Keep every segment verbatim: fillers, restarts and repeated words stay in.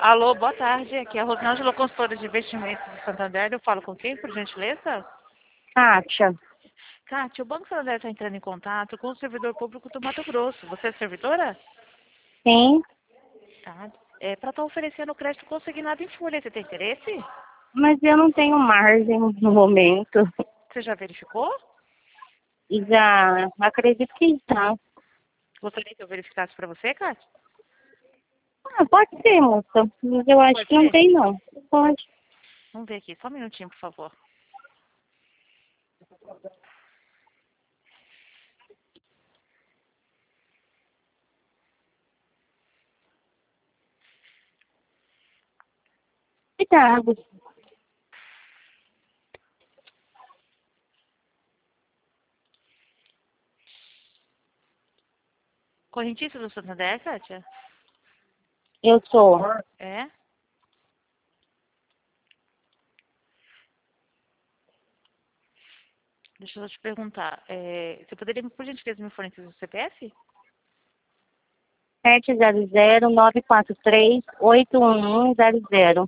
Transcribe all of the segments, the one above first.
Alô, boa tarde. Aqui é a Rosângela, consultora de investimentos do Santander. Eu falo com quem, por gentileza? Kátia. Kátia, o Banco Santander está entrando em contato com o servidor público do Mato Grosso. Você é servidora? Sim, Tá. É para estar oferecendo crédito consignado em folha. Você tem interesse? mas eu não tenho margem no momento. Você já verificou? E já acredito que já. Gostaria que eu verificasse para você, Kátia? Ah, pode ser, moça. Mas eu acho Pode que não ser? tem, não. Pode. Vamos ver aqui. Só um minutinho, por favor. Obrigada. Correntista do Santander, Kátia? Eu sou. É? Deixa eu te perguntar. É, você poderia, por gentileza, me fornecer o C P F? sete zero zero nove quatro três oito um um zero zero.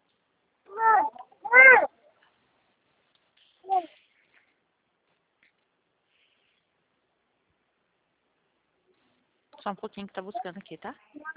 Só um pouquinho que tá buscando aqui, tá?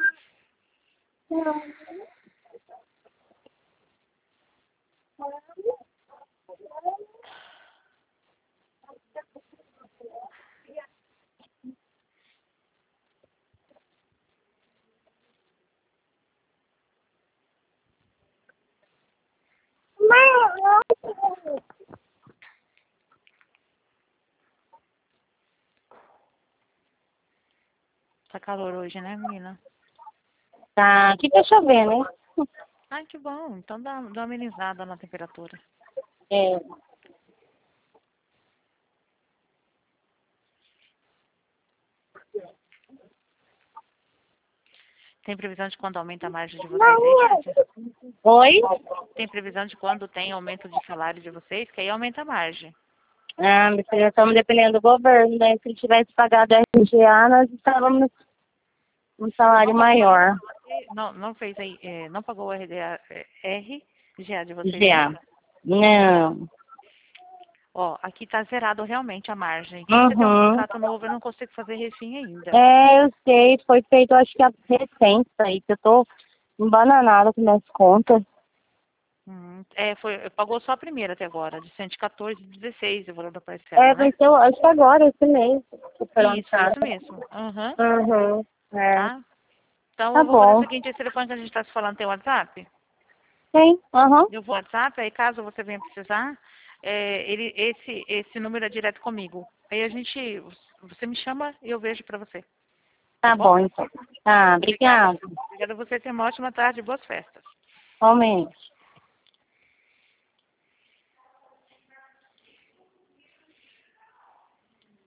Tá calor hoje, né, menina? Tá, aqui tá chovendo, hein? Ai, que bom. Então dá, dá uma amenizada na temperatura. É. Tem previsão de quando aumenta a margem de vocês aí, Kátia? Oi? Tem previsão de quando tem aumento de salário de vocês? Que aí aumenta a margem. Ah, minha filha, estamos dependendo do governo, né? Se ele tivesse pagado a R G A, nós estávamos um salário maior. Não, não fez aí, é, não pagou o R D A, é, R G A de vocês G A. ainda? Não. Ó, aqui tá zerado realmente a margem. Como você tem um Uhum. contrato novo, eu não consigo fazer refim ainda. É, eu sei, foi feito, acho que a recente aí, que eu tô embananada com minhas contas. Hum, é, foi, pagou só a primeira até agora, de cento e quatorze e dezesseis o valor da É, parcela, né? venceu, acho que agora, esse mês, que foi Isso, é lançado. isso mesmo. Aham, Uhum, é. tá? Então Tá eu vou fazer o bom. seguinte, esse telefone que a gente está se falando tem WhatsApp? Sim, aham. Eu vou WhatsApp, aí caso você venha precisar, é, ele, esse, esse número é direto comigo. Aí a gente, você me chama e eu vejo pra você. Tá Tá bom? bom, então. Tá, Obrigada. obrigada. Obrigada a você, tenha uma ótima tarde e boas festas. Igualmente.